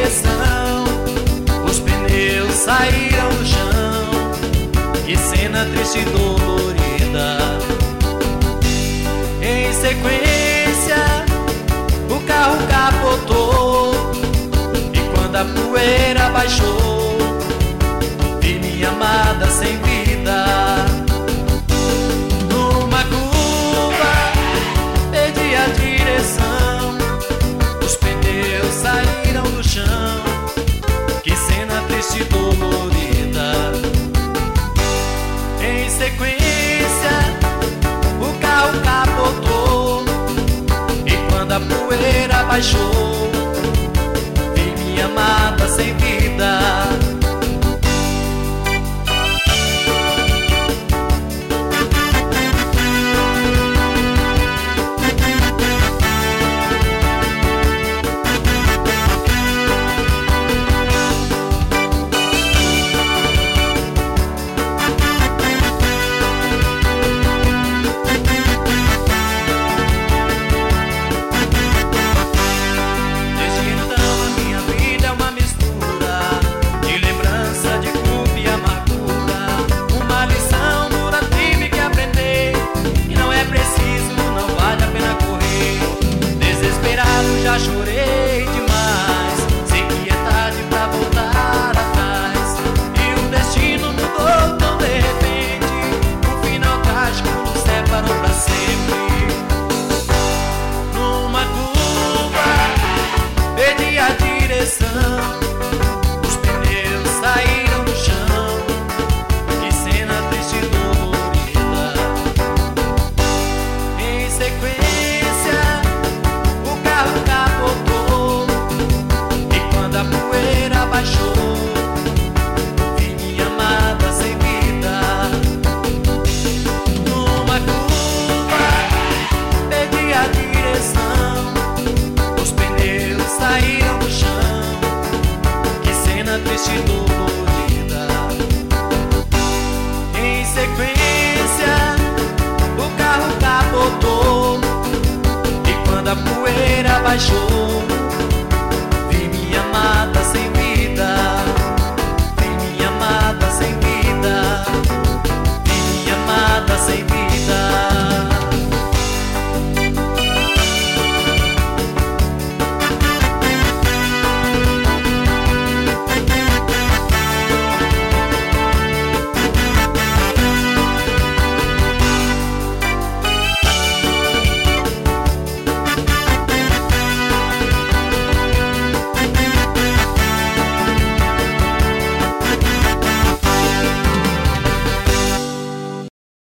direção, os pneus saíram do chão. Que cena triste e dolorida. Em sequência, o carro capotou, e quando a poeira baixou, vi minha amada sem vida. Numa curva, perdi a direção, os pneus saíram do chão. Que cena triste e dolorida. Em sequência, o carro capotou, e quando a poeira baixou, vi minha amada sem vida. Já chorei demais, sei que é tarde pra voltar atrás, e o destino mudou tão de repente, um final trágico nos separou pra sempre. Numa curva, perdi a direção, os pneus saíram do chão. Que cena triste e dolorida. Em sequência, o carro capotou, e quando a poeira baixou, vi minha amada sem vida. Numa curva, perdi a direção, os pneus saíram do chão. Que cena triste e dolorida. Em sequência, o carro capotou, e quando a poeira baixou,